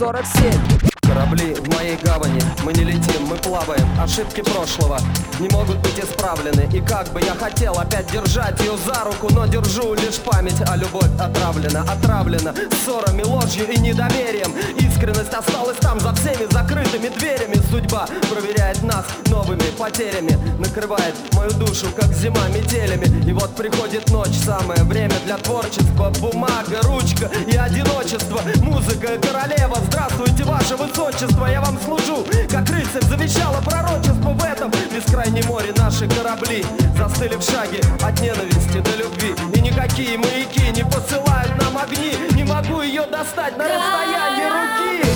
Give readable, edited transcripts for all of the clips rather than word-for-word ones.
47. Корабли в моей гавани, мы не летим, мы плаваем. Ошибки прошлого не могут быть исправлены. И как бы я хотел опять держать ее за руку, но держу лишь память, а любовь отравлена. Отравлена ссорами, ложью и недоверием. Искренность осталась там за всеми закрытыми дверями. Судьба проверяет нас новыми потерями, накрывает мою душу, как зима, метелями. И вот приходит ночь, самое время для творчества. Бумага, ручка и одиночество. Музыка, королева, здравствуйте, ваше высочество. Я вам служу, как рыцарь завещало пророчество. В этом бескрайнем море наши корабли застыли в шаге от ненависти до любви. И никакие маяки не посылают нам огни. Не могу ее достать на расстоянии руки.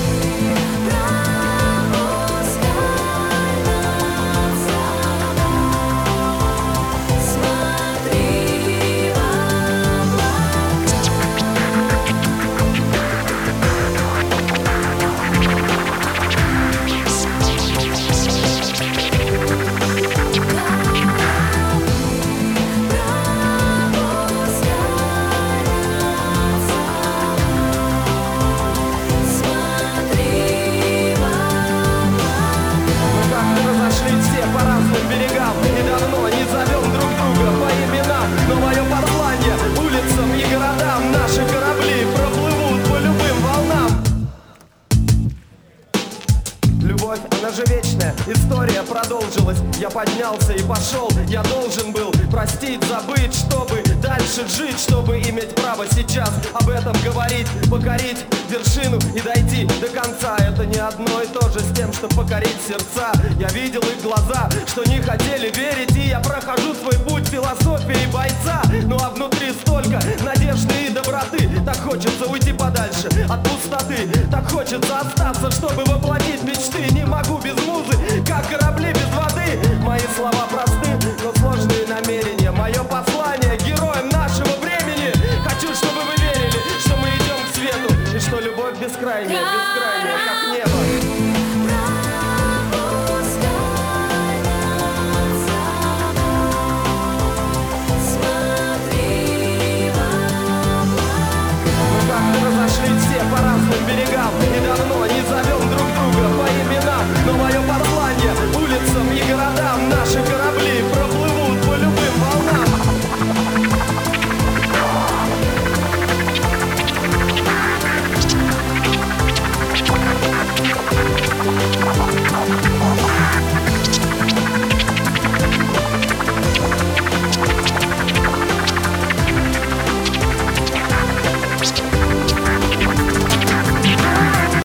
Она же вечная, история продолжилась. Я поднялся и пошел, я должен был простить, забыть, чтобы дальше жить, чтобы иметь право сейчас об этом говорить, покорить вершину и дойти до конца. Это не одно и то же с тем, что покорить сердца. Я видел их глаза, что не хотели верить, и я прохожу свой путь.